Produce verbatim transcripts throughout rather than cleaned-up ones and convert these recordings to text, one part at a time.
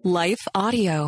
Life Audio.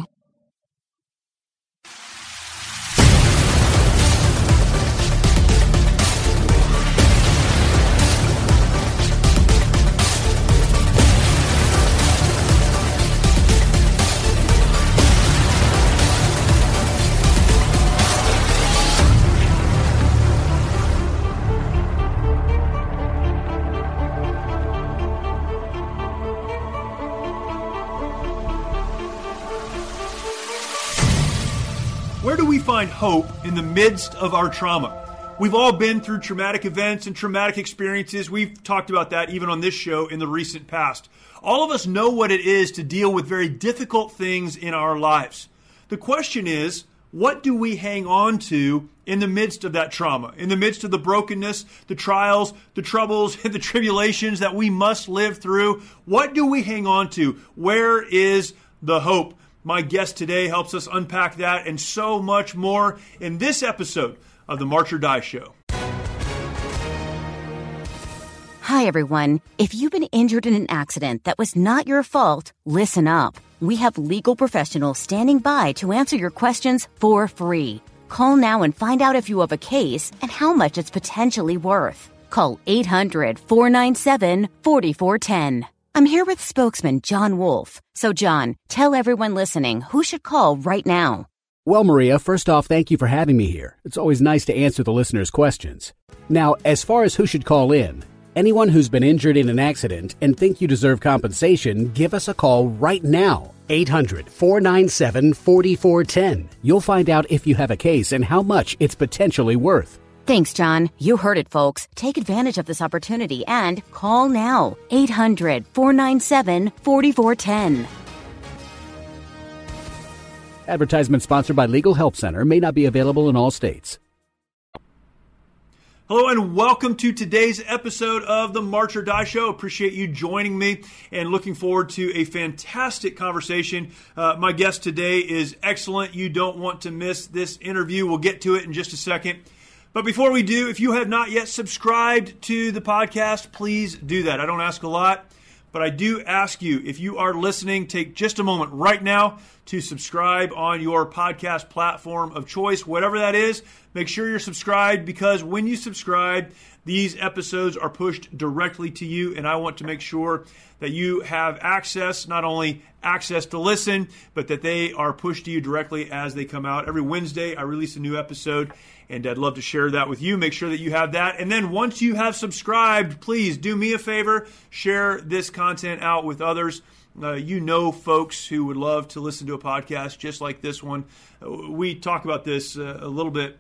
Where do we find hope in the midst of our trauma? We've all been through traumatic events and traumatic experiences. We've talked about that even on this show in the recent past. All of us know what it is to deal with very difficult things in our lives. The question is, what do we hang on to in the midst of that trauma, in the midst of the brokenness, the trials, the troubles, and the tribulations that we must live through? What do we hang on to? Where is the hope? My guest today helps us unpack that and so much more in this episode of the March or Die Show. Hi, everyone. If you've been injured in an accident that was not your fault, listen up. We have legal professionals standing by to answer your questions for free. Call now and find out if you have a case and how much it's potentially worth. Call eight hundred, four nine seven, four four one zero. I'm here with spokesman John Wolf. So, John, tell everyone listening who should call right now. Well, Maria, first off, thank you for having me here. It's always nice to answer the listeners' questions. Now, as far as who should call in, anyone who's been injured in an accident and think you deserve compensation, give us a call right now. eight hundred, four nine seven, four four one zero. You'll find out if you have a case and how much it's potentially worth. Thanks, John. You heard it, folks. Take advantage of this opportunity and call now. eight hundred, four nine seven, four four one zero. Advertisement sponsored by Legal Help Center. May not be available in all states. Hello and welcome to today's episode of the March or Die Show. Appreciate you joining me and looking forward to a fantastic conversation. Uh, my guest today is excellent. You don't want to miss this interview. We'll get to it in just a second. But before we do, if you have not yet subscribed to the podcast, please do that. I don't ask a lot, but I do ask you, if you are listening, take just a moment right now to subscribe on your podcast platform of choice, whatever that is. Make sure you're subscribed, because when you subscribe, these episodes are pushed directly to you, and I want to make sure that you have access, not only access to listen, but that they are pushed to you directly as they come out. Every Wednesday, I release a new episode, and I'd love to share that with you. Make sure that you have that. And then once you have subscribed, please do me a favor, share this content out with others. Uh, you know folks who would love to listen to a podcast just like this one. Uh, we talk about this uh, a little bit.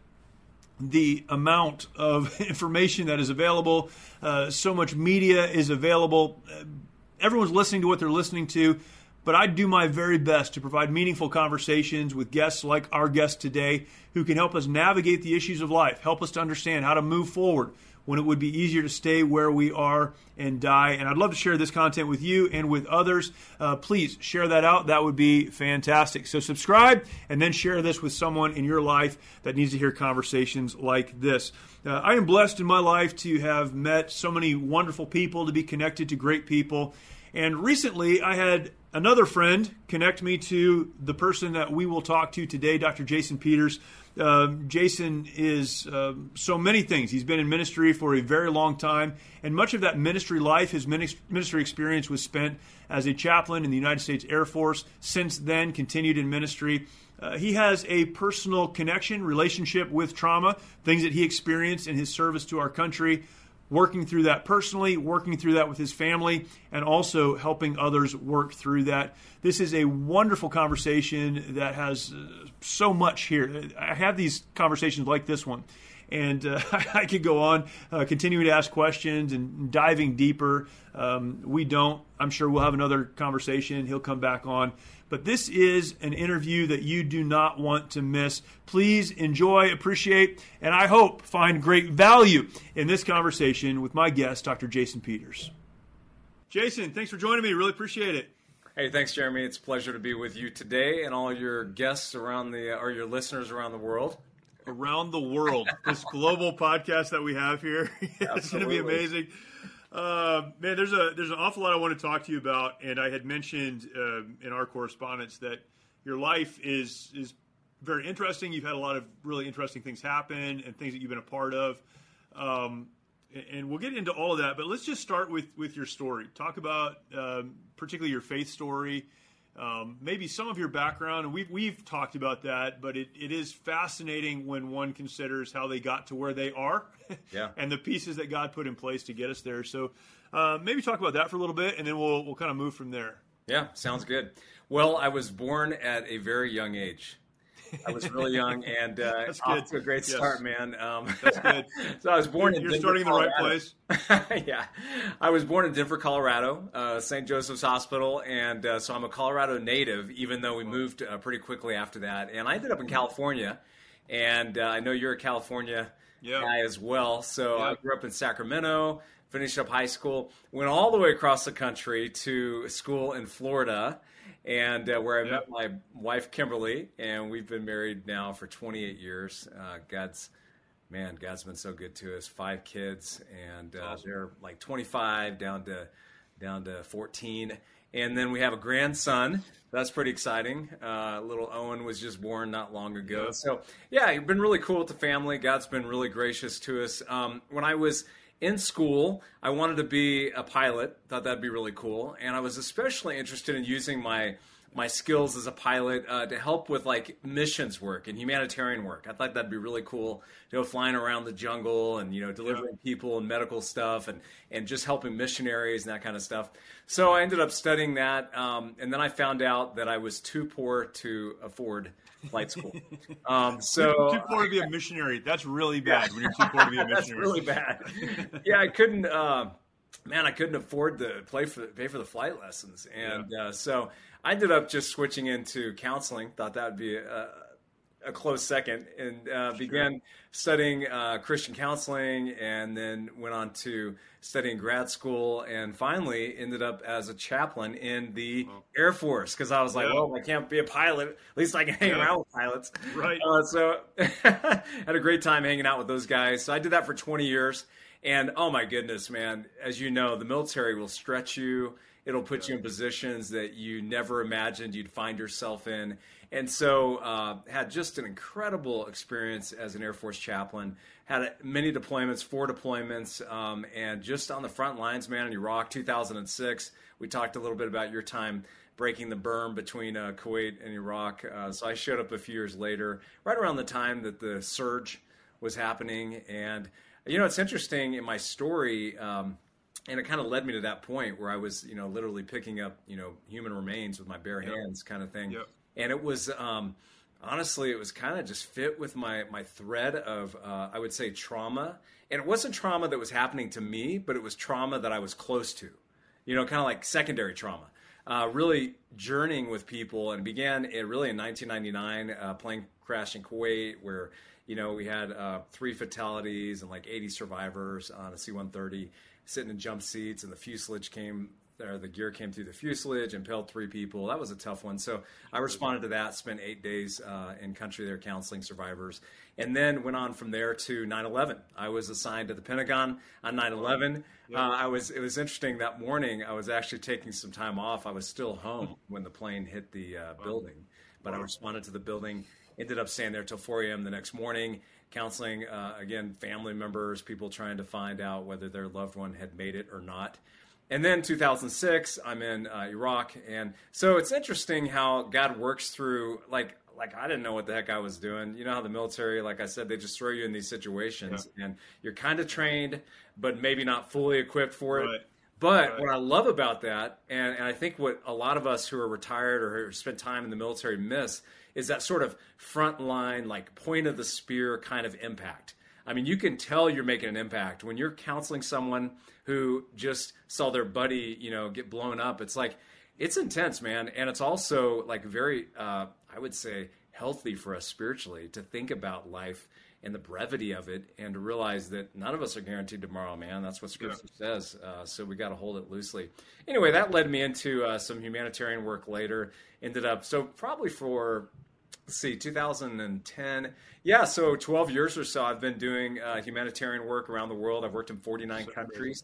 The amount of information that is available, uh, so much media is available. Uh, everyone's listening to what they're listening to, but I do my very best to provide meaningful conversations with guests like our guest today who can help us navigate the issues of life, help us to understand how to move forward when it would be easier to stay where we are and die. And I'd love to share this content with you and with others. Uh, please share that out. That would be fantastic. So subscribe and then share this with someone in your life that needs to hear conversations like this. Uh, I am blessed in my life to have met so many wonderful people, to be connected to great people. And recently I had another friend connect me to the person that we will talk to today, Doctor Jason Peters. Uh, Jason is uh, so many things. He's been in ministry for a very long time, and much of that ministry life, his ministry experience, was spent as a chaplain in the United States Air Force. Since then, continued in ministry. Uh, he has a personal connection, relationship with trauma, things that he experienced in his service to our country, working through that personally, working through that with his family, and also helping others work through that. This is a wonderful conversation that has uh, so much here. I have these conversations like this one, and uh, I could go on uh, continuing to ask questions and diving deeper. Um, we don't. I'm sure we'll have another conversation. He'll come back on. But this is an interview that you do not want to miss. Please enjoy, appreciate, and I hope find great value in this conversation with my guest, Doctor Jason Peters. Jason, thanks for joining me. Really appreciate it. Hey, thanks, Jeremy. It's a pleasure to be with you today and all your guests around the, or your listeners around the world. Around the world. This global podcast that we have here. It's going to be amazing. Uh, man, there's a there's an awful lot I want to talk to you about, and I had mentioned uh, in our correspondence that your life is is very interesting. You've had a lot of really interesting things happen and things that you've been a part of, um, and we'll get into all of that. But let's just start with with your story. Talk about um, particularly your faith story, um, maybe some of your background, and we've we've talked about that. But it, it is fascinating when one considers how they got to where they are. Yeah. And the pieces that God put in place to get us there. So uh, maybe talk about that for a little bit, and then we'll we'll kind of move from there. Yeah, sounds good. Well, I was born at a very young age. I was really young and uh, That's off good. to a great Yes. start, man. Um, That's good. So I was born You're, in you're Denver, starting in the right Colorado. place. Yeah, I was born in Denver, Colorado, uh, Saint Joseph's Hospital, and uh, so I'm a Colorado native, even though we moved uh, pretty quickly after that. And I ended up in California, and uh, I know you're a California Yeah. guy as well. So Yeah. I grew up in Sacramento, finished up high school, went all the way across the country to school in Florida, and uh, where I Yeah. met my wife, Kimberly, and we've been married now for twenty-eight years. Uh, God's, man, God's been so good to us. Five kids, and uh, Awesome. they're like twenty-five down to down to fourteen. And then we have a grandson. That's pretty exciting. Uh, little Owen was just born not long ago. Yeah. So, yeah, it's been really cool with the family. God's been really gracious to us. Um, when I was in school, I wanted to be a pilot. Thought that'd be really cool. And I was especially interested in using my my skills as a pilot uh, to help with like missions work and humanitarian work. I thought that'd be really cool, you know, flying around the jungle and, you know, delivering Yeah. people and medical stuff and, and just helping missionaries and that kind of stuff. So I ended up studying that. Um, and then I found out that I was too poor to afford flight school. Um, so Too poor to be a missionary. That's really bad when you're too poor to be a That's missionary. really bad. Yeah, I couldn't. Uh, man, I couldn't afford to play for pay for the flight lessons, and Yeah. uh, so I ended up just switching into counseling. Thought that would be a, a close second, and uh, began studying uh, Christian counseling, and then went on to studying grad school, and finally ended up as a chaplain in the Air Force because I was like, Yeah. well, I can't be a pilot. At least I can hang Yeah. around with pilots. Right. Uh, so had a great time hanging out with those guys. So I did that for twenty years. And oh my goodness, man, as you know, the military will stretch you. It'll put you in positions that you never imagined you'd find yourself in. And so uh, had just an incredible experience as an Air Force chaplain. Had many deployments, four deployments, um, and just on the front lines, man, in Iraq, two thousand six. We talked a little bit about your time breaking the berm between uh, Kuwait and Iraq. Uh, so I showed up a few years later, right around the time that the surge was happening. And, you know, it's interesting in my story, um, and it kind of led me to that point where I was, you know, literally picking up, you know, human remains with my bare Yep. hands kind of thing. Yep. And it was, um, honestly, it was kind of just fit with my, my thread of, uh, I would say, trauma. And it wasn't trauma that was happening to me, but it was trauma that I was close to, you know, kind of like secondary trauma. Uh, really journeying with people, and began it really in nineteen ninety-nine, uh, plane crash in Kuwait, where, you know, we had uh, three fatalities and like eighty survivors on a C one thirty sitting in jump seats, and the fuselage came, or the gear came through the fuselage, impaled three people. That was a tough one. So I responded to that, spent eight days uh, in country there counseling survivors, and then went on from there to nine eleven. I was assigned to the Pentagon on nine eleven. Uh, I was. It was interesting that morning. I was actually taking some time off. I was still home when the plane hit the uh, building, but I responded to the building. Ended up staying there till four a.m. the next morning, counseling uh, again family members, people trying to find out whether their loved one had made it or not. And then two thousand six, I'm in uh, Iraq, and so it's interesting how God works through like. Like, I didn't know what the heck I was doing. You know how the military, like I said, they just throw you in these situations, Yeah. and you're kind of trained, but maybe not fully equipped for it. Right. But Right. what I love about that, and, and I think what a lot of us who are retired or who spent time in the military miss, is that sort of front line, like point of the spear kind of impact. I mean, you can tell you're making an impact when you're counseling someone who just saw their buddy, you know, get blown up. It's like, it's intense, man. And it's also like very, uh, I would say, healthy for us spiritually to think about life and the brevity of it, and to realize that none of us are guaranteed tomorrow, man. That's what Scripture Yeah. says. Uh, so we got to hold it loosely. Anyway, that led me into uh, some humanitarian work later. Ended up, so probably for, let's see, two thousand ten. Yeah, so twelve years or so I've been doing uh, humanitarian work around the world. I've worked in forty-nine countries.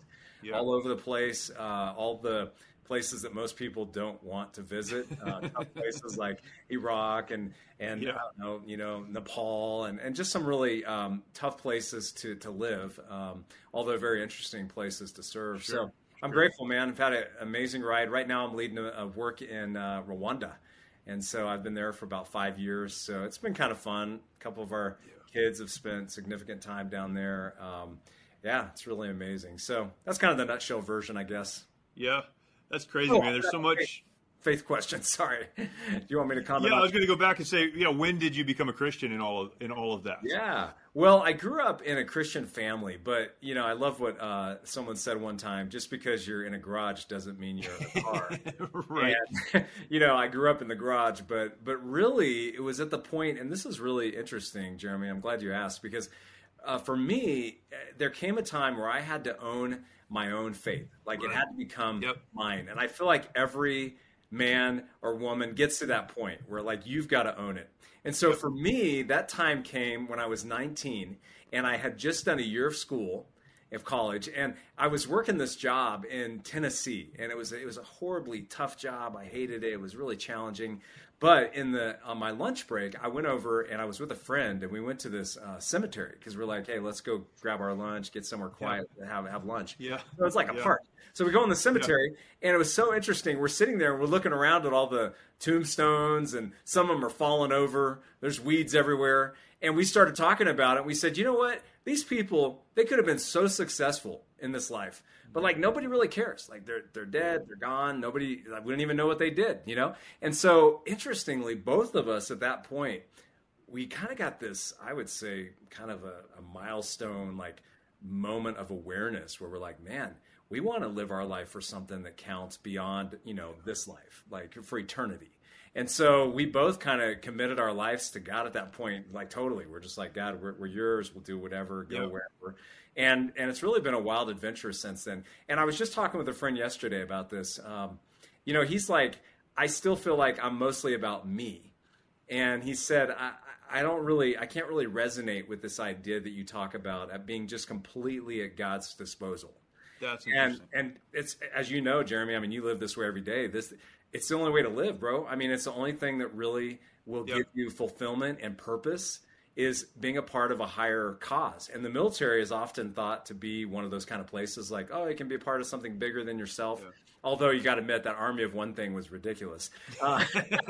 Yeah. all over the place, uh, all the places that most people don't want to visit, uh, tough places like Iraq and and Yeah. I don't know, you know, Nepal and, and just some really um, tough places to to live, um, although very interesting places to serve. Sure. So I'm Sure. grateful, man. I've had an amazing ride. Right now, I'm leading a, a work in uh, Rwanda, and so I've been there for about five years. So it's been kind of fun. A couple of our kids have spent significant time down there. Um, yeah, it's really amazing. So that's kind of the nutshell version, I guess. Yeah. That's crazy, Oh, man. There's so much. Faith question. Sorry. Do you want me to comment? Yeah, on I was going to go back and say, you know, when did you become a Christian in all of in all of that? Yeah. Well, I grew up in a Christian family, but you know, I love what uh, someone said one time. Just because you're in a garage doesn't mean you're in a car. Right. And, you know, I grew up in the garage, but but really, it was at the point, and this is really interesting, Jeremy. I'm glad you asked because uh, for me, there came a time where I had to own my own faith. Like it had to become Yep. mine. And I feel like every man or woman gets to that point where like you've got to own it. And so for me, that time came when I was nineteen and I had just done a year of school, of college, and I was working this job in Tennessee, and it was it was a horribly tough job. I hated it. It was really challenging. But in the on my lunch break, I went over and I was with a friend, and we went to this uh, cemetery because we're like, hey, let's go grab our lunch, get somewhere quiet, and have have lunch. Yeah. So it's like a Yeah. park. So we go in the cemetery, and it was so interesting. We're sitting there, and we're looking around at all the tombstones, and some of them are falling over. There's weeds everywhere. And we started talking about it. We said, you know what? These people, they could have been so successful in this life, but like nobody really cares. Like they're they're dead, they're gone. Nobody, like, we don't even know what they did, you know? And so interestingly, both of us at that point, we kind of got this, I would say, kind of a, a milestone, like moment of awareness where we're like, man, we want to live our life for something that counts beyond, you know, this life, like for eternity. And so we both kind of committed our lives to God at that point, like totally. We're just like, God, we're, we're yours. We'll do whatever, go Yeah. wherever. And and it's really been a wild adventure since then. And I was just talking with a friend yesterday about this. Um, you know, he's like, I still feel like I'm mostly about me. And he said, I, I don't really, I can't really resonate with this idea that you talk about at being just completely at God's disposal. That's And interesting. and it's, as you know, Jeremy, I mean, you live this way every day. This it's the only way to live, bro. I mean, it's the only thing that really will Yep. give you fulfillment and purpose is being a part of a higher cause. And the military is often thought to be one of those kind of places like, oh, it can be a part of something bigger than yourself. Yeah. Although you got to admit that army of one thing was ridiculous. Uh,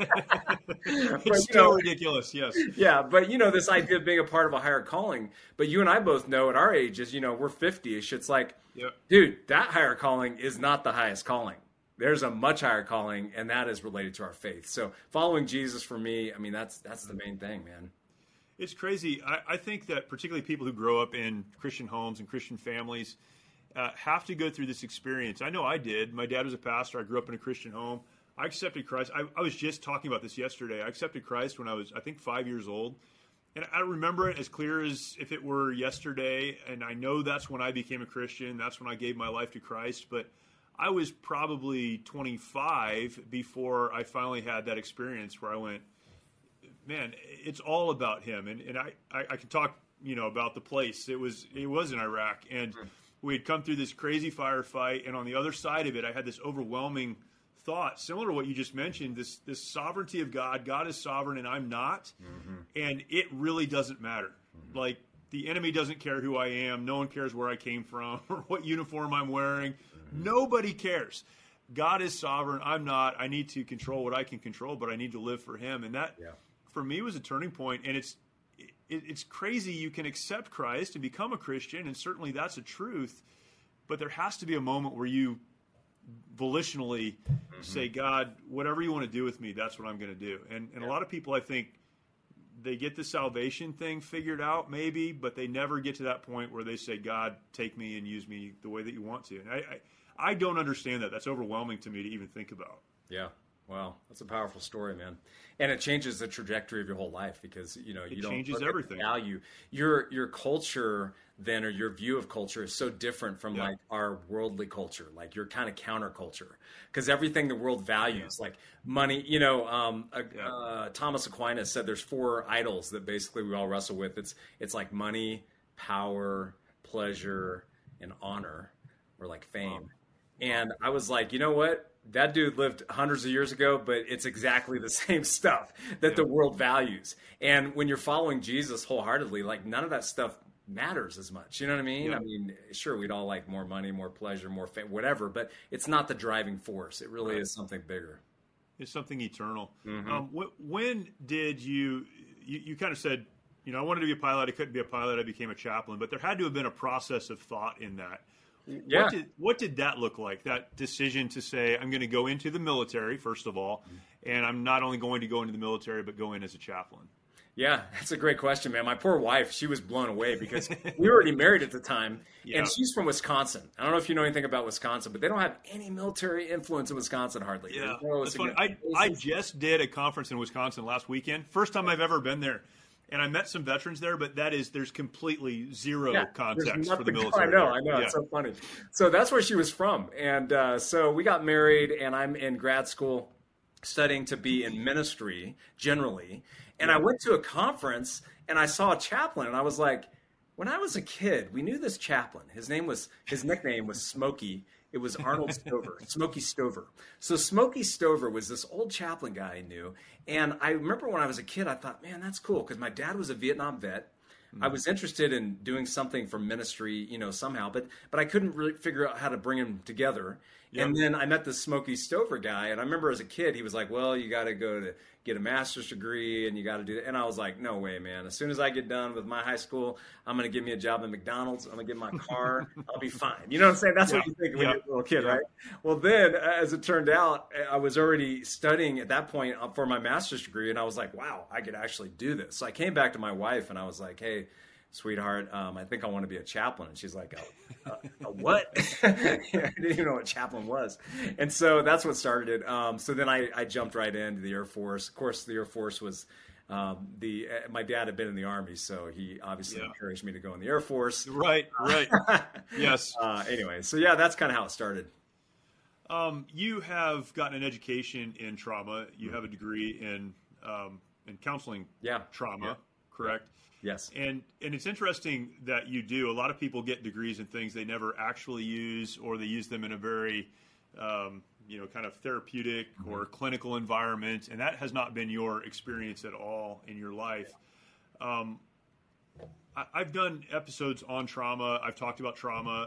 It's you still know- ridiculous, yes. yeah, but you know, this idea of being a part of a higher calling. But you and I both know at our ages, you know, we're fifty-ish. It's like, Yep. dude, that higher calling is not the highest calling. There's a much higher calling, and that is related to our faith. So following Jesus for me, I mean, that's that's the main thing, man. It's crazy. I, I think that particularly people who grow up in Christian homes and Christian families uh, have to go through this experience. I know I did. My dad was a pastor. I grew up in a Christian home. I accepted Christ. I, I was just talking about this yesterday. I accepted Christ when I was, I think, five years old. And I remember it as clear as if it were yesterday. And I know that's when I became a Christian. That's when I gave my life to Christ. But I was probably twenty-five before I finally had that experience where I went, man, it's all about him. And and I, I, I can talk, you know, about the place. It was it was in Iraq. And we had come through this crazy firefight. And on the other side of it, I had this overwhelming thought, similar to what you just mentioned, this this sovereignty of God. God is sovereign and I'm not. Mm-hmm. And it really doesn't matter. Mm-hmm. Like, the enemy doesn't care who I am. No one cares where I came from or what uniform I'm wearing. Mm-hmm. Nobody cares. God is sovereign. I'm not. I need to control what I can control, but I need to live for him. And that, yeah. for me, was a turning point. And it's it, it's crazy. You can accept Christ and become a Christian, and certainly that's a truth. But there has to be a moment where you volitionally mm-hmm. say, God, whatever you want to do with me, that's what I'm going to do. And, and yeah. a lot of people, I think, they get the salvation thing figured out maybe, but they never get to that point where they say, God, take me and use me the way that you want to. And I, I, I don't understand that. That's overwhelming to me to even think about. Yeah. Wow. That's a powerful story, man. And it changes the trajectory of your whole life because, you know, you it don't changes look everything. At the value. Your, your culture then, or your view of culture is so different from yeah. like our worldly culture. Like you're kind of counterculture because everything the world values, yeah. like money, you know, um, uh, yeah. uh, Thomas Aquinas said there's four idols that basically we all wrestle with. It's, it's like money, power, pleasure, and honor. or like fame. Wow. And I was like, you know what? That dude lived hundreds of years ago, but it's exactly the same stuff that yeah. the world values. And when you're following Jesus wholeheartedly, like none of that stuff matters as much. You know what I mean? Yeah. I mean, sure, we'd all like more money, more pleasure, more fame, whatever, but it's not the driving force. It really right. is something bigger. It's something eternal. Mm-hmm. Um, wh- when did you, you, you kind of said, you know, I wanted to be a pilot. I couldn't be a pilot. I became a chaplain, but there had to have been a process of thought in that. Yeah. What did, what did that look like, that decision to say, I'm going to go into the military, first of all, and I'm not only going to go into the military, but go in as a chaplain? Yeah, that's a great question, man. My poor wife, she was blown away because we were already married at the time, yeah. and she's from Wisconsin. I don't know if you know anything about Wisconsin, but they don't have any military influence in Wisconsin hardly. Yeah, that's funny. I, I just did a conference in Wisconsin last weekend. First time I've ever been there. And I met some veterans there, but that is, there's completely zero yeah, context for the military. I know, there. I know. Yeah. It's so funny. So that's where she was from. And uh, so we got married, and I'm in grad school studying to be in ministry generally. And yeah. I went to a conference, and I saw a chaplain, and I was like, when I was a kid, we knew this chaplain. His name was, his nickname was Smokey. It was Arnold Stover, Smokey Stover. So Smokey Stover was this old chaplain guy I knew. And I remember when I was a kid, I thought, man, that's cool, because my dad was a Vietnam vet. Mm-hmm. I was interested in doing something for ministry, you know, somehow, but but I couldn't really figure out how to bring them together. Yep. And then I met this Smokey Stover guy, and I remember as a kid, he was like, well, you got to go to get a master's degree, and you got to do that. And I was like, no way, man. As soon as I get done with my high school, I'm going to give me a job at McDonald's. I'm going to get my car. I'll be fine. You know what I'm saying? That's yeah. what you think when yeah. you're a little kid, yeah. right? Well, then, as it turned out, I was already studying at that point for my master's degree, and I was like, wow, I could actually do this. So I came back to my wife, and I was like, hey, sweetheart, um, I think I want to be a chaplain. And she's like, a, a, a what? I didn't even know what chaplain was. And so that's what started it. Um, so then I, I jumped right into the Air Force. Of course, the Air Force was um, the uh, my dad had been in the Army, so he obviously yeah. encouraged me to go in the Air Force. Right, right. Yes. Uh, anyway, so yeah, that's kind of how it started. Um, you have gotten an education in trauma. You have a degree in um, in counseling yeah. trauma, yeah. correct? Yes. And and it's interesting that you do. A lot of people get degrees in things they never actually use, or they use them in a very, um, you know, kind of therapeutic mm-hmm. or clinical environment, and that has not been your experience at all in your life. Um, I, I've done episodes on trauma. I've talked about trauma.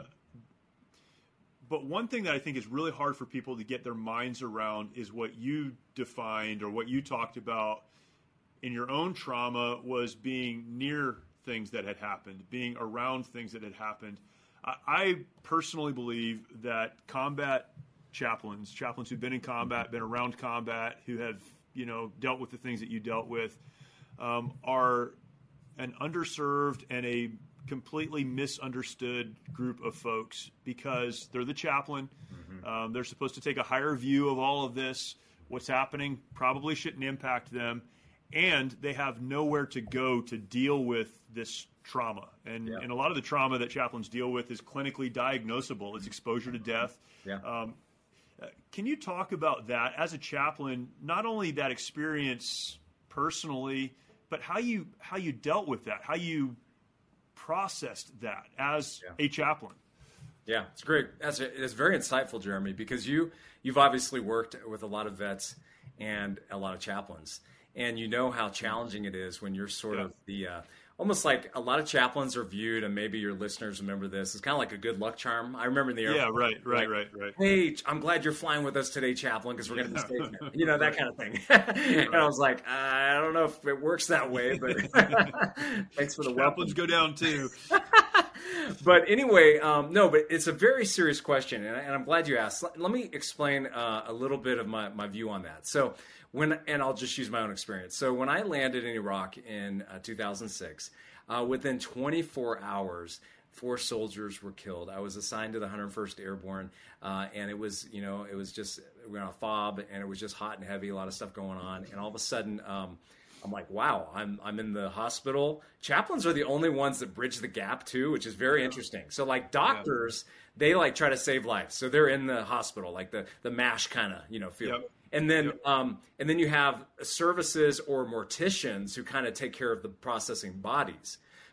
But one thing that I think is really hard for people to get their minds around is what you defined or what you talked about in your own trauma was being near things that had happened, being around things that had happened. I, I personally believe that combat chaplains, chaplains who've been in combat, been around combat, who have, you know, dealt with the things that you dealt with, um, are an underserved and a completely misunderstood group of folks because they're the chaplain. Mm-hmm. Um, they're supposed to take a higher view of all of this. What's happening probably shouldn't impact them. And they have nowhere to go to deal with this trauma. And, yeah. and a lot of the trauma that chaplains deal with is clinically diagnosable. It's exposure to death. Yeah. Um, can you talk about that as a chaplain, not only that experience personally, but how you how you dealt with that, how you processed that as yeah. a chaplain? Yeah, it's great. That's a, it's very insightful, Jeremy, because you, you've obviously worked with a lot of vets and a lot of chaplains. And you know how challenging it is when you're sort yeah. of the, uh, almost like a lot of chaplains are viewed, and maybe your listeners remember this, it's kind of like a good luck charm. I remember in the Air Yeah, Force, right, right, like, right, right. Hey, I'm glad you're flying with us today, chaplain, because we're going to be stationed. You know, that kind of thing. And I was like, I don't know if it works that way, but thanks for the chaplains go down too. But anyway, um, no, but it's a very serious question, and, I, and I'm glad you asked. Let, let me explain uh, a little bit of my, my view on that. So when, and I'll just use my own experience. So when I landed in Iraq in uh, two thousand six, uh, within twenty-four hours, four soldiers were killed. I was assigned to the one hundred first Airborne, uh, and it was, you know, it was just, we were on a fob, and it was just hot and heavy, a lot of stuff going on, and all of a sudden, um, I'm like, wow, I'm I'm in the hospital. Chaplains are the only ones that bridge the gap too, which is very interesting. So like doctors, yeah. they like try to save lives. So they're in the hospital, like the, the MASH kind of, you know, feel. Yep. And then yep. um, and then you have services or morticians who kind of take care of the processing bodies.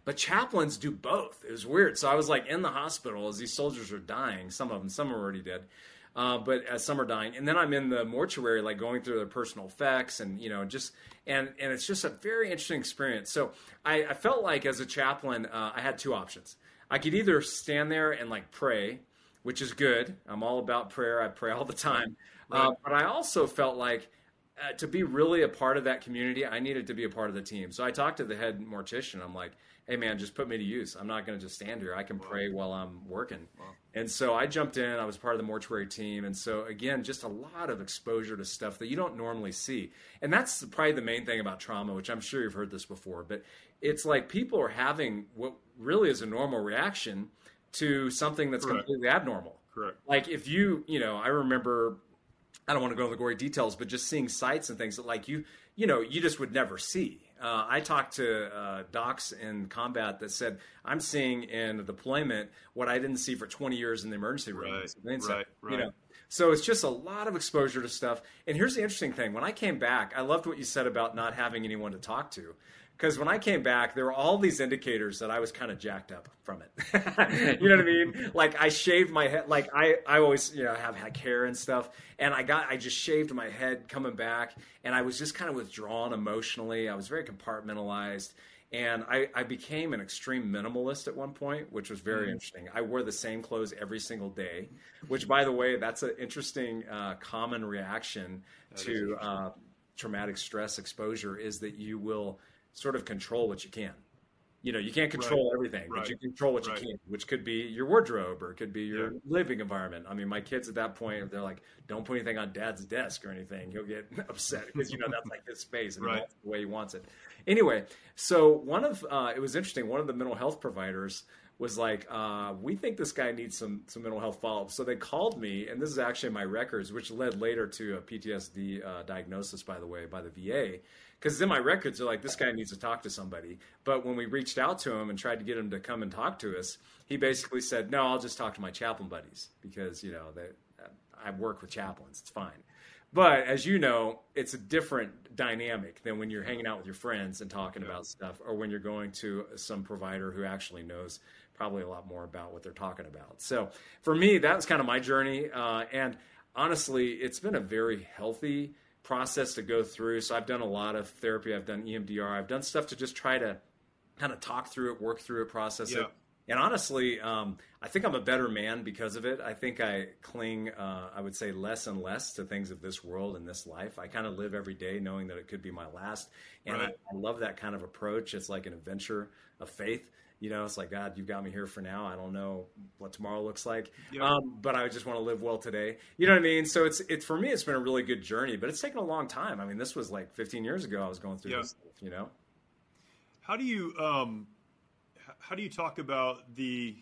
But chaplains do both. It was weird. So I was like in the hospital as these soldiers are dying. Some of them, some are already dead. Uh, but as some are dying, and then I'm in the mortuary, like going through their personal effects, and you know, just and and it's just a very interesting experience. So I, I felt like as a chaplain, uh, I had two options. I could either stand there and like pray, which is good. I'm all about prayer. I pray all the time. Right. Uh, but I also felt like uh, to be really a part of that community, I needed to be a part of the team. So I talked to the head mortician. I'm like, hey man, just put me to use. I'm not going to just stand here. I can wow. pray while I'm working. Wow. And so I jumped in. I was part of the mortuary team. And so again, just a lot of exposure to stuff that you don't normally see. And that's probably the main thing about trauma, which I'm sure you've heard this before, but it's like people are having what really is a normal reaction to something that's Correct. completely abnormal. Correct. Like if you, you know, I remember, I don't want to go into the gory details, but just seeing sights and things that like you, you know, you just would never see. Uh, I talked to uh, docs in combat that said, I'm seeing in the deployment what I didn't see for twenty years in the emergency room. Right, right, right. You know? So it's just a lot of exposure to stuff. And here's the interesting thing. When I came back, I loved what you said about not having anyone to talk to. Because when I came back, there were all these indicators that I was kind of jacked up from it. You know what I mean? Like I shaved my head. Like I, I always, you know, have like hair and stuff. And I got, I just shaved my head coming back. And I was just kind of withdrawn emotionally. I was very compartmentalized. And I, I became an extreme minimalist at one point, which was very mm. interesting. I wore the same clothes every single day, which, by the way, that's an interesting uh, common reaction that to uh, traumatic stress exposure is that you will sort of control what you can. You know, you can't control right. everything, right. but you control what right. you can, which could be your wardrobe or it could be your yeah. living environment. I mean, my kids at that point, they're like, don't put anything on dad's desk or anything. He'll get upset because, you know, that's like his space and right. that's the way he wants it. Anyway, so one of, uh, it was interesting. One of the mental health providers was like, uh, we think this guy needs some, some mental health follow-up. So they called me, and this is actually in my records, which led later to a P T S D uh, diagnosis, by the way, by the V A. Because in my records, they're like, this guy needs to talk to somebody. But when we reached out to him and tried to get him to come and talk to us, he basically said, no, I'll just talk to my chaplain buddies because, you know, they, I work with chaplains. It's fine. But as you know, it's a different dynamic than when you're hanging out with your friends and talking yeah. about stuff or when you're going to some provider who actually knows probably a lot more about what they're talking about. So for me, that was kind of my journey. Uh, and honestly, it's been a very healthy process to go through. So I've done a lot of therapy. I've done E M D R. I've done stuff to just try to kind of talk through it, work through it, process yeah. it. And honestly, um, I think I'm a better man because of it. I think I cling, uh, I would say, less and less to things of this world and this life. I kind of live every day knowing that it could be my last. And right. I, I love that kind of approach. It's like an adventure of faith. You know, it's like, God, you've got me here for now. I don't know what tomorrow looks like, yep. um, but I just want to live well today. You know what I mean? So it's, it's for me, it's been a really good journey, but it's taken a long time. I mean, this was like fifteen years ago I was going through yep. this stuff, you know? How do you, um, how do you talk about the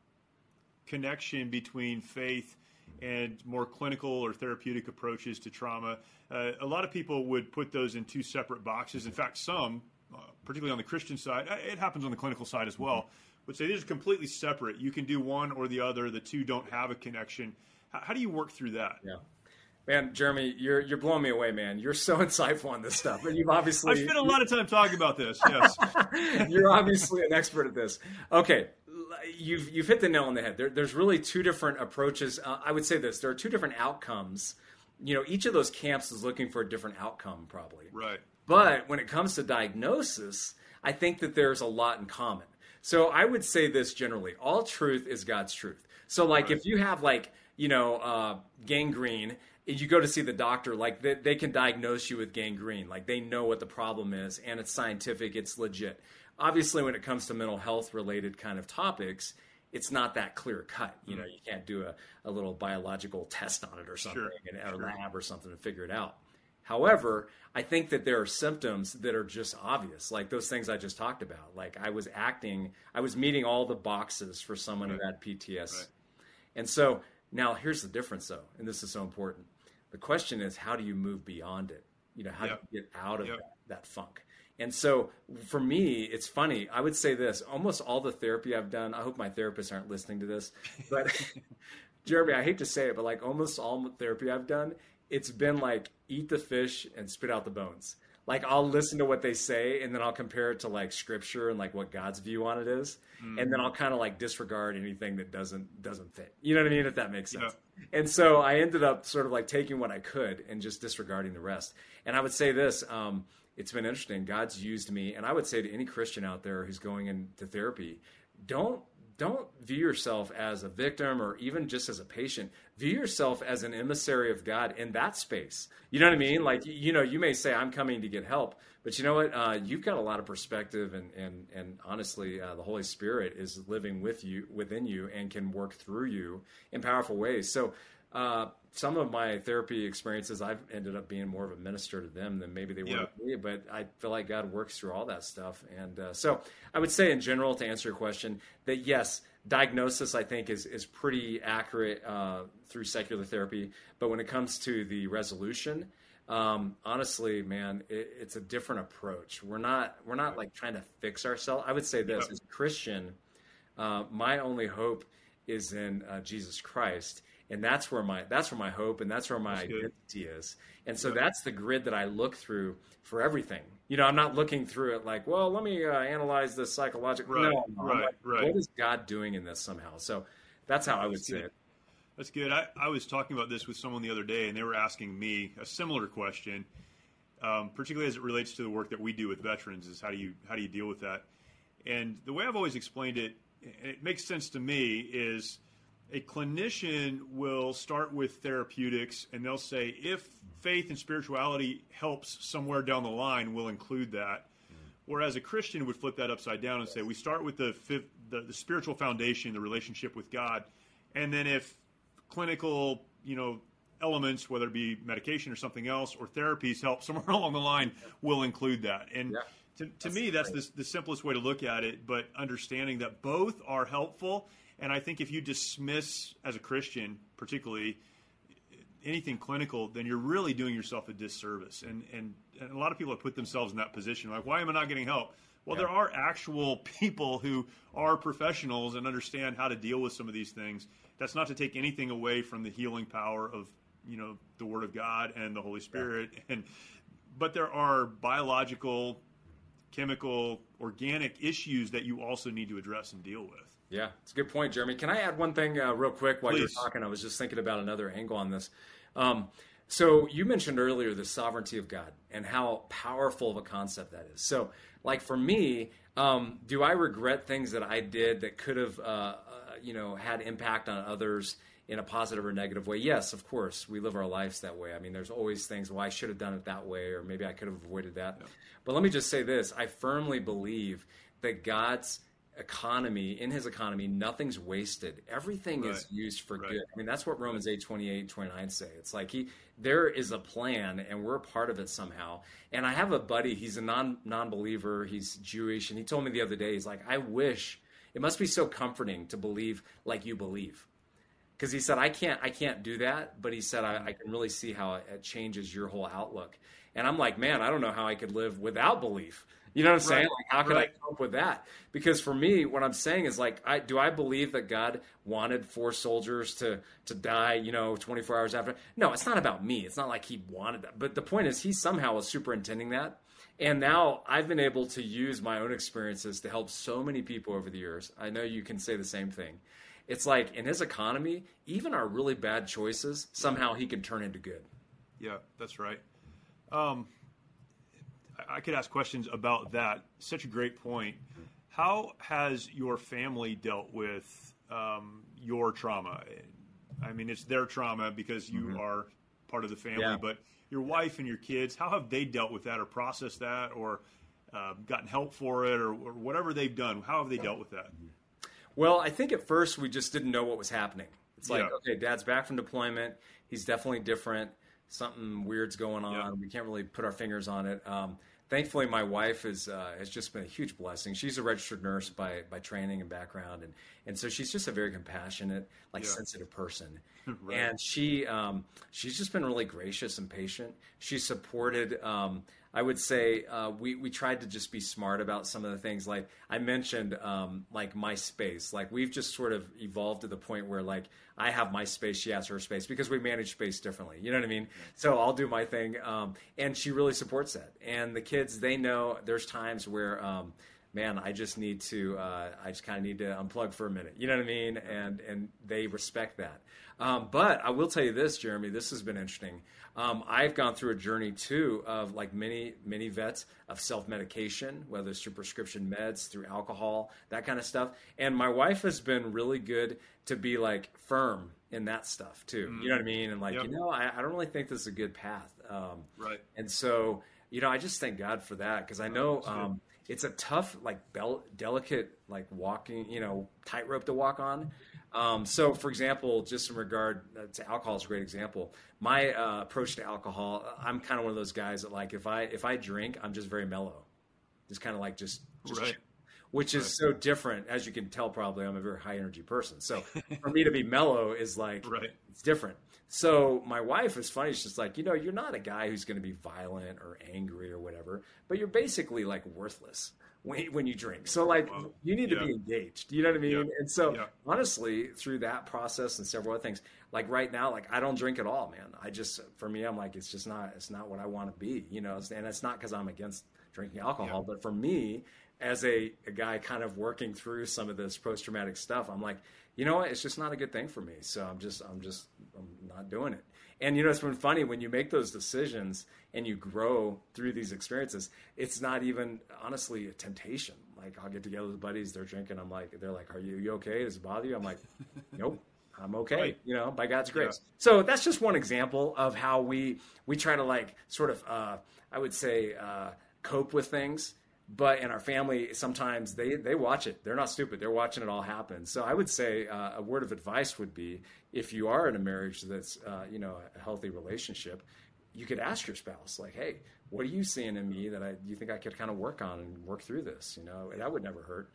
connection between faith and more clinical or therapeutic approaches to trauma? Uh, a lot of people would put those in two separate boxes. In fact, some, Uh, particularly on the Christian side, it happens on the clinical side as well, would say these are completely separate. You can do one or the other. The two don't have a connection. How, how do you work through that? Yeah. Man, Jeremy, you're you're blowing me away, man. You're so insightful on this stuff. And you've obviously... I spent a lot of time talking about this, yes. You're obviously an expert at this. Okay, you've, you've hit the nail on the head. There, there's really two different approaches. Uh, I would say this. There are two different outcomes. You know, each of those camps is looking for a different outcome, probably. Right. But when it comes to diagnosis, I think that there's a lot in common. So I would say this generally, all truth is God's truth. So like right. if you have like, you know, uh, gangrene, you go to see the doctor, like they, they can diagnose you with gangrene. Like they know what the problem is and it's scientific, it's legit. Obviously, when it comes to mental health related kind of topics, it's not that clear cut. You know, you can't do a, a little biological test on it or something sure. in a sure. lab or something to figure it out. However, I think that there are symptoms that are just obvious, like those things I just talked about. Like I was acting, I was meeting all the boxes for someone right. who had P T S. Right. And so now here's the difference though, and this is so important. The question is, how do you move beyond it? You know, how yep. do you get out of yep. that, that funk? And so for me, it's funny. I would say this, almost all the therapy I've done, I hope my therapists aren't listening to this, but Jeremy, I hate to say it, but like almost all therapy I've done, it's been like eat the fish and spit out the bones. Like I'll listen to what they say and then I'll compare it to like scripture and like what God's view on it is. Mm. And then I'll kind of like disregard anything that doesn't, doesn't fit. You know what I mean? If that makes sense. Yeah. And so I ended up sort of like taking what I could and just disregarding the rest. And I would say this, um, it's been interesting. God's used me. And I would say to any Christian out there who's going into therapy, don't, don't view yourself as a victim or even just as a patient. View yourself as an emissary of God in that space. You know what I mean? Like, you know, you may say, I'm coming to get help, but you know what? Uh, you've got a lot of perspective and, and, and honestly, uh, the Holy Spirit is living with you, within you and can work through you in powerful ways. So, uh, some of my therapy experiences, I've ended up being more of a minister to them than maybe they were yeah. to me, but I feel like God works through all that stuff. And uh, so I would say in general, to answer your question, that yes, diagnosis I think is, is pretty accurate uh, through secular therapy. But when it comes to the resolution, um, honestly, man, it, it's a different approach. We're not, we're not like trying to fix ourselves. I would say this, yeah. as a Christian, uh, my only hope is in uh, Jesus Christ. And that's where my that's where my hope and that's where my that's identity good. is. And so yeah. that's the grid that I look through for everything. You know, I'm not looking through it like, well, let me uh, analyze this psychologically. Right, no, right, like, right. What is God doing in this somehow? So that's how I would that's say good. it. That's good. I, I was talking about this with someone the other day, and they were asking me a similar question, um, particularly as it relates to the work that we do with veterans. Is how do you how do you deal with that? And the way I've always explained it, and it makes sense to me, is a clinician will start with therapeutics, and they'll say, if faith and spirituality helps somewhere down the line, we'll include that. Mm. Whereas a Christian would flip that upside down and say, we start with the, the the spiritual foundation, the relationship with God, and then if clinical, you know, elements, whether it be medication or something else, or therapies help somewhere along the line, we'll include that. And yeah. to, to that's me, that's the, the simplest way to look at it, but understanding that both are helpful. And I think if you dismiss, as a Christian particularly, anything clinical, then you're really doing yourself a disservice. And, and, and a lot of people have put themselves in that position, like, why am I not getting help? Well, yeah. there are actual people who are professionals and understand how to deal with some of these things. That's not to take anything away from the healing power of, you know, the Word of God and the Holy Spirit. Yeah. And but there are biological, chemical, organic issues that you also need to address and deal with. Yeah, it's a good point, Jeremy. Can I add one thing uh, real quick while Please. you're talking? I was just thinking about another angle on this. Um, so you mentioned earlier the sovereignty of God and how powerful of a concept that is. So, like for me, um, do I regret things that I did that could have, uh, uh, you know, had impact on others in a positive or negative way? Yes, of course. We live our lives that way. I mean, there's always things, well, I should have done it that way, or maybe I could have avoided that. Yeah. But let me just say this. I firmly believe that God's economy, in his economy, nothing's wasted. Everything right. is used for right. good. I mean, that's what Romans eight twenty-eight, twenty-nine say. It's like he, there is a plan and we're a part of it somehow. And I have a buddy, he's a non, non-believer, he's Jewish, and he told me the other day, he's like, I wish, it must be so comforting to believe like you believe. Because he said, I can't, I can't do that, but he said, I, I can really see how it, it changes your whole outlook. And I'm like, man, I don't know how I could live without belief. You know what I'm saying? Right. Like, how could right. I cope with that? Because for me, what I'm saying is like, I, do I believe that God wanted four soldiers to to die, you know, twenty-four hours after? No, it's not about me. It's not like he wanted that. But the point is, he somehow was superintending that. And now I've been able to use my own experiences to help so many people over the years. I know you can say the same thing. It's like in his economy, even our really bad choices, somehow he can turn into good. Yeah, that's right. Um, I could ask questions about that. Such a great point. How has your family dealt with um, your trauma? I mean, it's their trauma because you mm-hmm. are part of the family, yeah. but your wife and your kids, how have they dealt with that or processed that or uh, gotten help for it or, or whatever they've done? How have they dealt with that? Well, I think at first we just didn't know what was happening. It's like, yeah. okay, Dad's back from deployment. He's definitely different. Something weird's going on. Yeah. We can't really put our fingers on it. Um, thankfully, my wife is uh, has just been a huge blessing. She's a registered nurse by by training and background, and and so she's just a very compassionate, like yeah. sensitive person. right. And she um, she's just been really gracious and patient. She supported. Um, I would say uh, we we tried to just be smart about some of the things. Like I mentioned, um, like my space. Like we've just sort of evolved to the point where like I have my space, she has her space because we manage space differently. You know what I mean? So I'll do my thing, um, and she really supports that. And the kids, they know there's times where. Um, man, I just need to, uh, I just kind of need to unplug for a minute. You know what I mean? And and they respect that. Um, but I will tell you this, Jeremy, this has been interesting. Um, I've gone through a journey too of like many, many vets of self-medication, whether it's through prescription meds, through alcohol, that kind of stuff. And my wife has been really good to be like firm in that stuff too. Mm-hmm. You know what I mean? And like, yep. you know, I, I don't really think this is a good path. Um, right. And so, you know, I just thank God for that because I know, um, it's a tough, like bel- delicate, like walking, you know, tightrope to walk on. Um, so, for example, just in regard to alcohol is a great example. My uh, approach to alcohol, I'm kind of one of those guys that, like, if I if I drink, I'm just very mellow, just kind of like just, just right. which is right. so different, as you can tell. Probably, I'm a very high energy person. So, for me to be mellow is like right. it's different. So my wife is funny. She's like, you know, you're not a guy who's going to be violent or angry or whatever, but you're basically like worthless when, when you drink. So like wow. you need to yeah. be engaged. You know what I mean? Yeah. And so yeah. honestly, through that process and several other things, like right now, like I don't drink at all, man. I just, for me, I'm like, it's just not, it's not what I want to be, you know, and it's not because I'm against drinking alcohol, yeah. but for me, as a, a guy kind of working through some of this post-traumatic stuff, I'm like, you know what? It's just not a good thing for me. So I'm just, I'm just, I'm not doing it. And, you know, it's been funny when you make those decisions and you grow through these experiences, it's not even honestly a temptation. Like I'll get together with buddies, they're drinking. I'm like, they're like, are you, you okay? Does it bother you? I'm like, nope, I'm okay. Right. You know, by God's grace. Yeah. So that's just one example of how we, we try to like sort of, uh, I would say, uh, cope with things. But in our family, sometimes they, they watch it. They're not stupid. They're watching it all happen. So I would say uh, a word of advice would be, if you are in a marriage that's, uh, you know, a healthy relationship, you could ask your spouse, like, hey, what are you seeing in me that I you think I could kind of work on and work through this? You know, that would never hurt.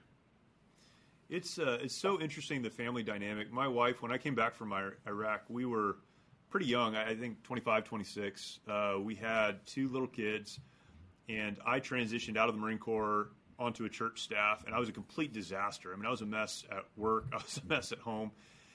It's uh, it's so interesting, the family dynamic. My wife, when I came back from Iraq, we were pretty young. I think twenty-five, twenty-six. Uh, we had two little kids. And I transitioned out of the Marine Corps onto a church staff, and I was a complete disaster. I mean, I was a mess at work. I was a mess at home.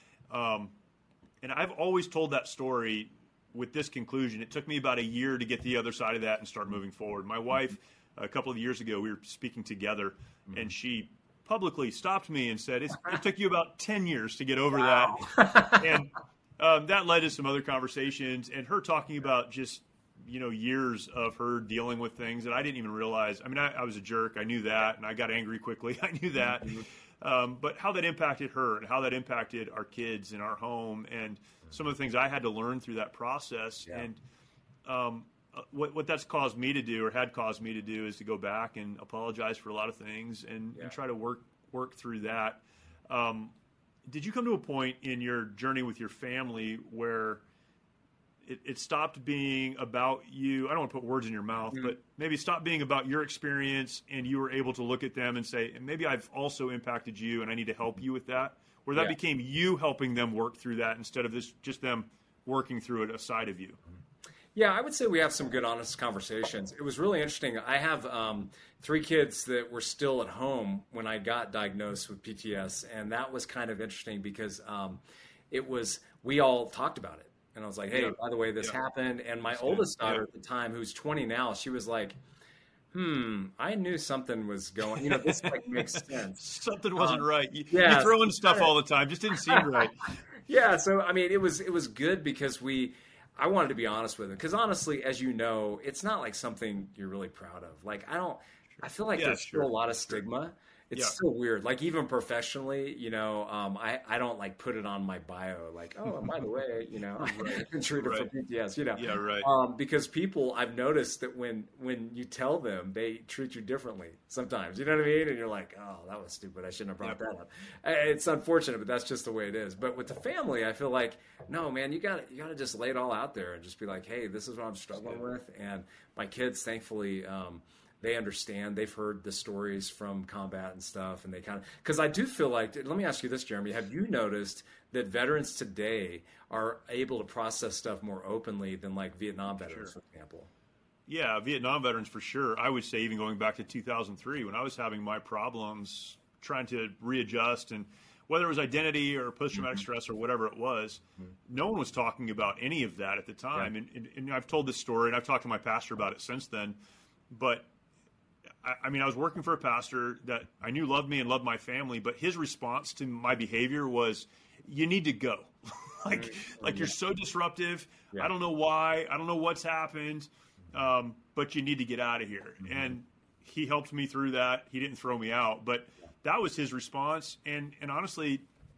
Um, and I've always told that story with this conclusion. It took me about a year to get the other side of that and start moving forward. My wife, a couple of years ago, we were speaking together, mm-hmm. and she publicly stopped me and said, it's, it took you about ten years to get over wow. that. And um, that led to some other conversations, and her talking about just – you know, years of her dealing with things that I didn't even realize. I mean, I, I was a jerk. I knew that, and I got angry quickly. I knew that. Mm-hmm. Um, but how that impacted her and how that impacted our kids in our home and some of the things I had to learn through that process. Yeah. And um, what, what that's caused me to do or had caused me to do is to go back and apologize for a lot of things and, yeah. and try to work work through that. Um, did you come to a point in your journey with your family where – It, it stopped being about you? I don't want to put words in your mouth, mm-hmm. but maybe stop being about your experience and you were able to look at them and say, and maybe I've also impacted you and I need to help you with that. Where that yeah. became you helping them work through that instead of this, just them working through it aside of you. Yeah, I would say we have some good, honest conversations. It was really interesting. I have um, three kids that were still at home when I got diagnosed with P T S. And that was kind of interesting because um, it was, we all talked about it. And I was like, hey, yeah. by the way, this yeah. happened. And my That's oldest good. daughter yeah. at the time, who's twenty now, she was like, hmm, I knew something was going, you know, this like makes sense. Something wasn't um, right. You, yeah, you're throwing stuff all the time. Just didn't seem right. yeah. So, I mean, it was, it was good because we, I wanted to be honest with him. Because honestly, as you know, it's not like something you're really proud of. Like, I don't, I feel like yeah, there's sure. still a lot of stigma. It's yeah. still weird. Like even professionally, you know, um, I, I don't like put it on my bio like, oh, and by the way, you know, I've been treated right. for P T S, you know. Yeah, right. Um, because people, I've noticed that when, when you tell them, they treat you differently sometimes. You know what I mean? And you're like, oh, that was stupid. I shouldn't have brought yep. that up. It's unfortunate, but that's just the way it is. But with the family, I feel like, no, man, you got you got to just lay it all out there and just be like, hey, this is what I'm struggling with. And my kids, thankfully, um, they understand. They've heard the stories from combat and stuff, and they kind of – because I do feel like – let me ask you this, Jeremy. Have you noticed that veterans today are able to process stuff more openly than like Vietnam veterans, sure. for example? Yeah, Vietnam veterans for sure. I would say even going back to two thousand three when I was having my problems trying to readjust, and whether it was identity or post-traumatic mm-hmm. stress or whatever it was, mm-hmm. no one was talking about any of that at the time. Yeah. And, and, and I've told this story, and I've talked to my pastor about it since then. But, I, I mean, I was working for a pastor that I knew loved me and loved my family, but his response to my behavior was, you need to go. like, mm-hmm. like you're so disruptive. Yeah. I don't know why. I don't know what's happened, um, but you need to get out of here. Mm-hmm. And he helped me through that. He didn't throw me out, but that was his response. And, and honestly,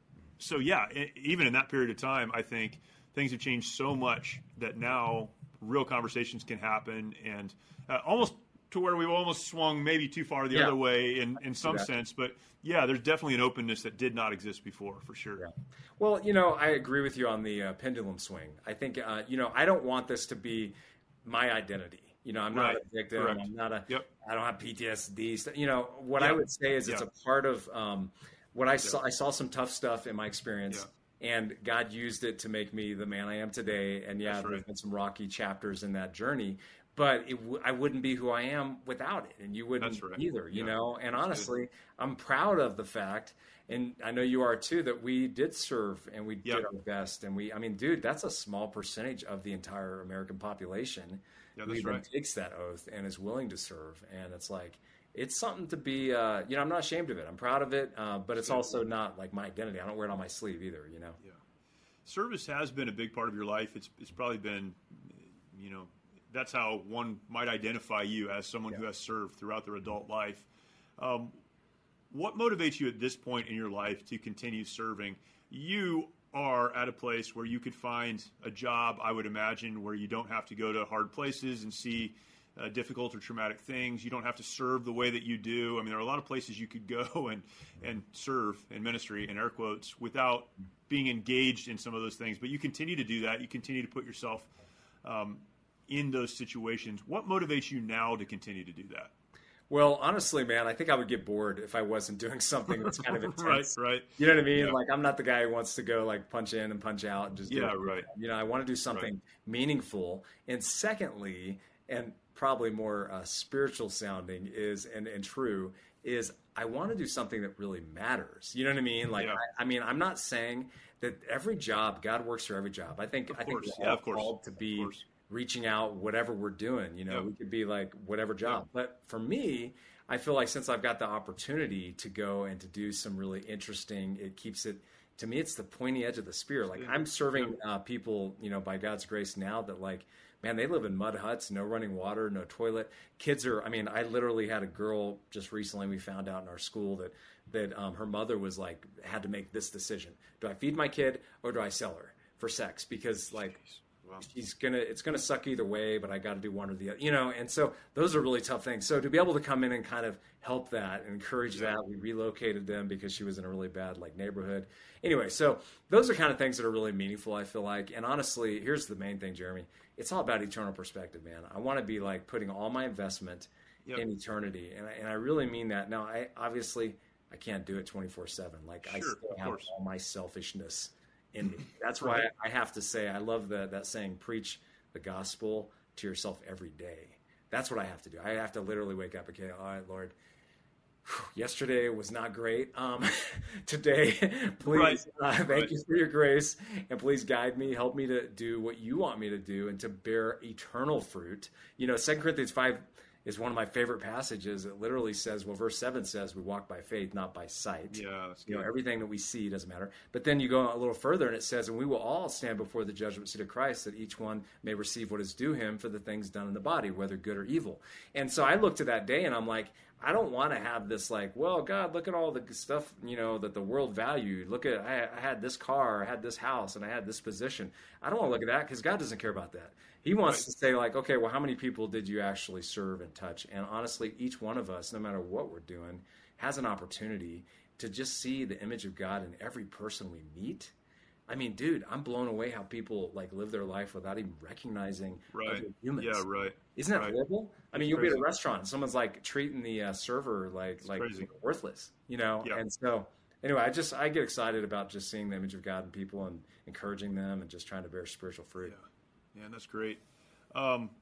so yeah, even in that period of time, I think things have changed so much that now real conversations can happen, and uh, almost to where we've almost swung maybe too far the yeah. other way in, in some sense. But yeah, there's definitely an openness that did not exist before, for sure. Yeah. Well, you know, I agree with you on the uh, pendulum swing. I think, uh, you know, I don't want this to be my identity. You know, I'm not right. a victim. Correct. I'm not a. Yep. I don't have P T S D. You know, what yep. I would say is it's yep. a part of um, what I yep. saw. I saw some tough stuff in my experience, yep. and God used it to make me the man I am today. And yeah, That's there's right. been some rocky chapters in that journey, but it w- I wouldn't be who I am without it, and you wouldn't right. either. You yeah. know, and That's honestly, good. I'm proud of the fact, and I know you are too, that we did serve and we yep. did our best, and we. I mean, dude, that's a small percentage of the entire American population. Yeah, that's who right. takes that oath and is willing to serve. And it's like, it's something to be, uh, you know, I'm not ashamed of it. I'm proud of it, uh, but it's also not like my identity. I don't wear it on my sleeve either, you know? Yeah. Service has been a big part of your life. It's it's probably been, you know, that's how one might identify you as someone yeah. who has served throughout their adult life. Um, what motivates you at this point in your life to continue serving? You are at a place where you could find a job, I would imagine, where you don't have to go to hard places and see uh, difficult or traumatic things. You don't have to serve the way that you do. I mean, there are a lot of places you could go and, and serve in ministry, in air quotes, without being engaged in some of those things. But you continue to do that. You continue to put yourself um, in those situations. What motivates you now to continue to do that? Well, honestly, man, I think I would get bored if I wasn't doing something that's kind of intense. right, right. You know what I mean? Yeah. Like, I'm not the guy who wants to go like punch in and punch out and just do yeah, it. right. You know, I want to do something right. meaningful. And secondly, and probably more uh, spiritual sounding is and, and true is I want to do something that really matters. You know what I mean? Like, yeah. I, I mean, I'm not saying that every job, God works for every job. I think of I think course. we're yeah, all of course. called to be reaching out, whatever we're doing. You know, yeah. we could be like whatever job. Yeah. But for me, I feel like since I've got the opportunity to go and to do some really interesting, it keeps it, to me, it's the pointy edge of the spear. Like I'm serving uh, people, you know, by God's grace now that like, man, they live in mud huts, no running water, no toilet. Kids are, I mean, I literally had a girl just recently, we found out in our school that, that um, her mother was like, had to make this decision. Do I feed my kid or do I sell her for sex? Because like, Wow. She's gonna. It's gonna suck either way, but I got to do one or the other, you know. And so those are really tough things. So to be able to come in and kind of help that and encourage yeah. that, we relocated them because she was in a really bad like neighborhood. Anyway, so those are kind of things that are really meaningful. I feel like, and honestly, here's the main thing, Jeremy. It's all about eternal perspective, man. I want to be like putting all my investment yep. in eternity, and I, and I really mean that. Now, I obviously I can't do it twenty-four seven. Like sure, I still have course. all my selfishness. And that's why I have to say, I love the, that saying, preach the gospel to yourself every day. That's what I have to do. I have to literally wake up and go, all right, Lord, whew, yesterday was not great. Um, today, please, right. uh, thank right. you for your grace. And please guide me, help me to do what you want me to do and to bear eternal fruit. You know, Second Corinthians five is one of my favorite passages. It literally says, well, verse seven says we walk by faith, not by sight. Yeah, that's good. You know, everything that we see doesn't matter. But then you go a little further and it says, and we will all stand before the judgment seat of Christ, that each one may receive what is due him for the things done in the body, whether good or evil. And so I look to that day and I'm like, I don't want to have this like, well, God, look at all the stuff, you know, that the world valued. Look at, I, I had this car, I had this house, and I had this position. I don't want to look at that because God doesn't care about that. He wants right. to say like, okay, well, how many people did you actually serve and touch? And honestly, each one of us, no matter what we're doing, has an opportunity to just see the image of God in every person we meet. I mean, dude, I'm blown away how people like live their life without even recognizing right. other humans. Yeah, right. Isn't that right. horrible? I mean, it's you'll crazy. be at a restaurant and someone's like treating the uh, server like it's like crazy. worthless, you know? Yeah. And so anyway, I just I get excited about just seeing the image of God in people and encouraging them and just trying to bear spiritual fruit. Yeah, yeah, and that's great. Um,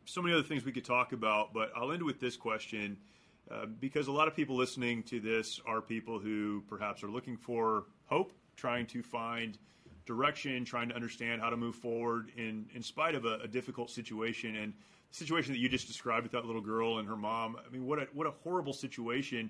so many other things we could talk about, but I'll end with this question. Uh, because a lot of people listening to this are people who perhaps are looking for hope, trying to find direction, trying to understand how to move forward in, in spite of a, a difficult situation. And the situation that you just described with that little girl and her mom, I mean, what a, what a horrible situation.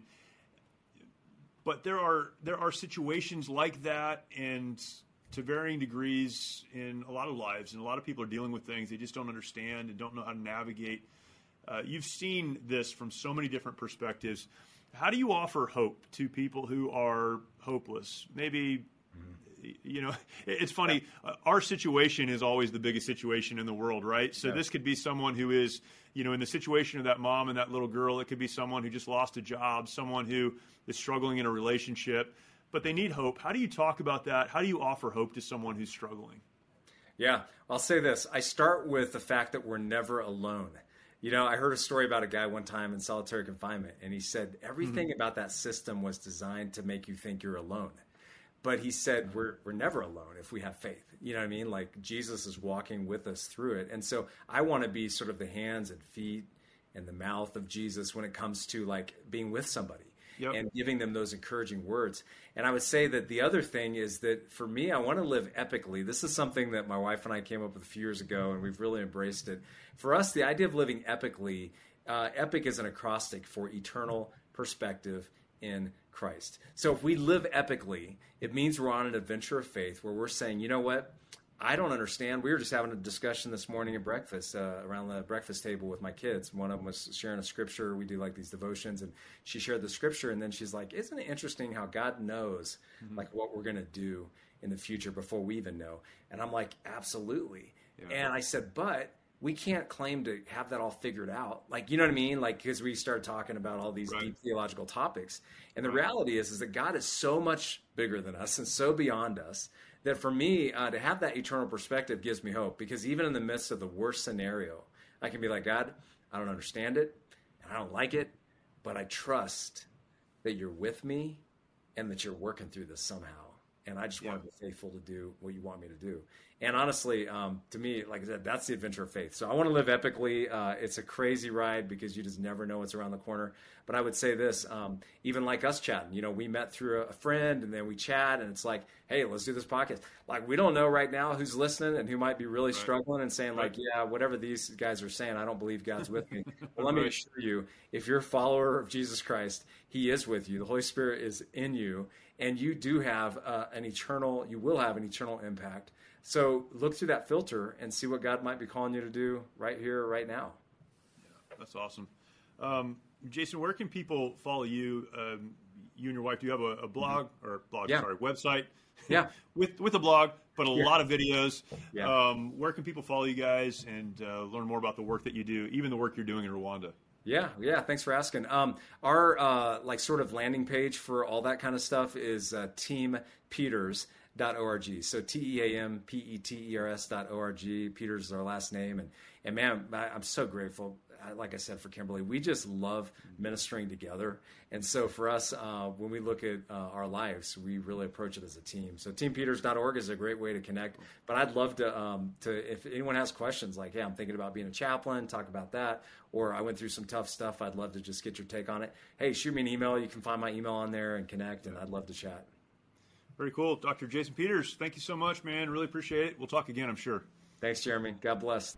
But there are there are situations like that, and to varying degrees in a lot of lives, and a lot of people are dealing with things they just don't understand and don't know how to navigate. Uh, you've seen this from so many different perspectives. How do you offer hope to people who are hopeless? Maybe, mm-hmm. you know, it's funny. Uh, our situation is always the biggest situation in the world, right? So yeah. This could be someone who is, you know, in the situation of that mom and that little girl. It could be someone who just lost a job, someone who is struggling in a relationship, but they need hope. How do you talk about that? How do you offer hope to someone who's struggling? Yeah, I'll say this. I start with the fact that we're never alone. You know, I heard a story about a guy one time in solitary confinement, and he said everything mm-hmm. about that system was designed to make you think you're alone. But he said we're we're never alone if we have faith. You know what I mean? Like Jesus is walking with us through it. And so I want to be sort of the hands and feet and the mouth of Jesus when it comes to like being with somebody. Yep. And giving them those encouraging words. And I would say that the other thing is that for me, I want to live epically. This is something that my wife and I came up with a few years ago, and we've really embraced it. For us, the idea of living epically, uh, epic is an acrostic for eternal perspective in Christ. So if we live epically, it means we're on an adventure of faith where we're saying, you know what? I don't understand. We were just having a discussion this morning at breakfast, uh, around the breakfast table with my kids. One of them was sharing a scripture. We do like these devotions, and she shared the scripture, and then she's like, isn't it interesting how God knows mm-hmm. like what we're going to do in the future before we even know? And I'm like, absolutely. Yeah. And I said, but we can't claim to have that all figured out. Like, you know what I mean? Like, because we started talking about all these right. deep theological topics. And the right. reality is, is that God is so much bigger than us and so beyond us that for me, uh, to have that eternal perspective gives me hope, because even in the midst of the worst scenario, I can be like, God, I don't understand it, and I don't like it, but I trust that you're with me and that you're working through this somehow. And I just yeah. want to be faithful to do what you want me to do. And honestly, um, to me, like I said, that's the adventure of faith. So I want to live epically. Uh, it's a crazy ride because you just never know what's around the corner. But I would say this, um, even like us chatting, you know, we met through a friend and then we chat and it's like, hey, let's do this podcast. Like, we don't know right now who's listening and who might be really right. struggling and saying right. like, yeah, whatever these guys are saying, I don't believe God's with me. Well, let me assure you, if you're a follower of Jesus Christ, he is with you. The Holy Spirit is in you. And you do have uh, an eternal, you will have an eternal impact. So look through that filter and see what God might be calling you to do right here, right now. Yeah, that's awesome. Um, Jason, where can people follow you? Um, you and your wife, do you have a, a blog mm-hmm. or blog, yeah. sorry, website? Yeah. with with a blog, but a yeah. lot of videos. Yeah. Um, where can people follow you guys and uh, learn more about the work that you do, even the work you're doing in Rwanda? Yeah, yeah. Thanks for asking. Um, our uh, like sort of landing page for all that kind of stuff is uh, team peters dot org. So T E A M P E T E R S dot O R G. Peters is our last name, and and man, I, I'm so grateful. Like I said, for Kimberly, we just love ministering together. And so for us, uh, when we look at uh, our lives, we really approach it as a team. So team peters dot org is a great way to connect. But I'd love to, um, to if anyone has questions like, hey, I'm thinking about being a chaplain, talk about that. Or I went through some tough stuff. I'd love to just get your take on it. Hey, shoot me an email. You can find my email on there and connect, and I'd love to chat. Very cool. Doctor Jason Peters, thank you so much, man. Really appreciate it. We'll talk again, I'm sure. Thanks, Jeremy. God bless.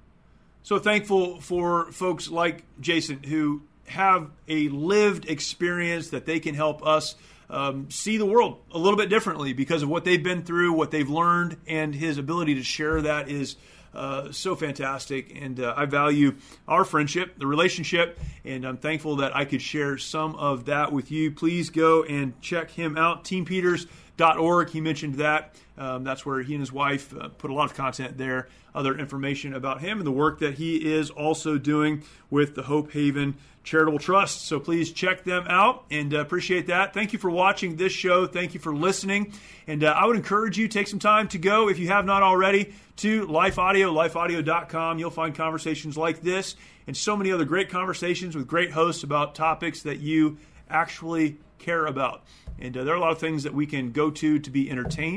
So thankful for folks like Jason who have a lived experience that they can help us um, see the world a little bit differently because of what they've been through, what they've learned, and his ability to share that is uh, so fantastic. And uh, I value our friendship, the relationship, and I'm thankful that I could share some of that with you. Please go and check him out, team peters dot org. He mentioned that. Um, that's where he and his wife uh, put a lot of content there, other information about him and the work that he is also doing with the Hope Haven Charitable Trust. So please check them out and uh, appreciate that. Thank you for watching this show. Thank you for listening. And uh, I would encourage you to take some time to go, if you have not already, to Life Audio, life audio dot com. You'll find conversations like this and so many other great conversations with great hosts about topics that you actually care about. And uh, there are a lot of things that we can go to to be entertained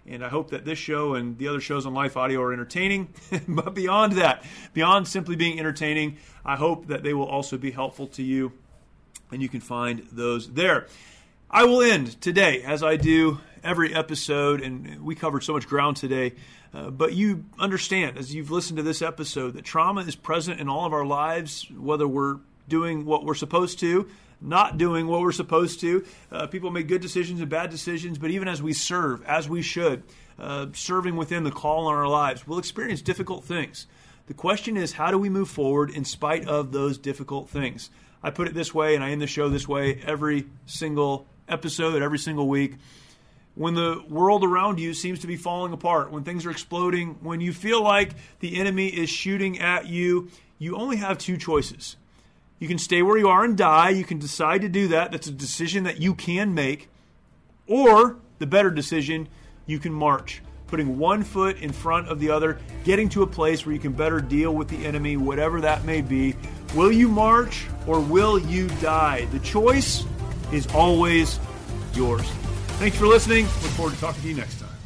And I hope that this show and the other shows on Life Audio are entertaining. But beyond that, beyond simply being entertaining, I hope that they will also be helpful to you, and you can find those there. I will end today, as I do every episode, and we covered so much ground today, uh, but you understand, as you've listened to this episode, that trauma is present in all of our lives, whether we're doing what we're supposed to, not doing what we're supposed to. Uh, people make good decisions and bad decisions, but even as we serve, as we should, uh, serving within the call on our lives, we'll experience difficult things. The question is, how do we move forward in spite of those difficult things? I put it this way, and I end the show this way every single episode, every single week. When the world around you seems to be falling apart, when things are exploding, when you feel like the enemy is shooting at you, you only have two choices. You can stay where you are and die. You can decide to do that. That's a decision that you can make. Or, the better decision, you can march, putting one foot in front of the other, getting to a place where you can better deal with the enemy, whatever that may be. Will you march or will you die? The choice is always yours. Thanks for listening. Look forward to talking to you next time.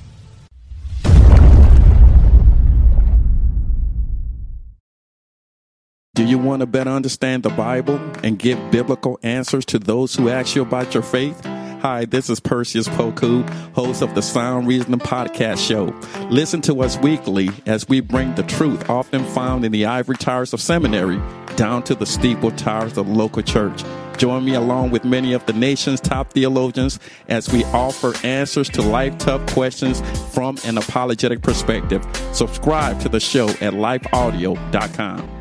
Do you want to better understand the Bible and give biblical answers to those who ask you about your faith? Hi, this is Perseus Poku, host of the Sound Reasoning Podcast Show. Listen to us weekly as we bring the truth often found in the ivory towers of seminary down to the steeple towers of the local church. Join me along with many of the nation's top theologians as we offer answers to life-tough questions from an apologetic perspective. Subscribe to the show at life audio dot com.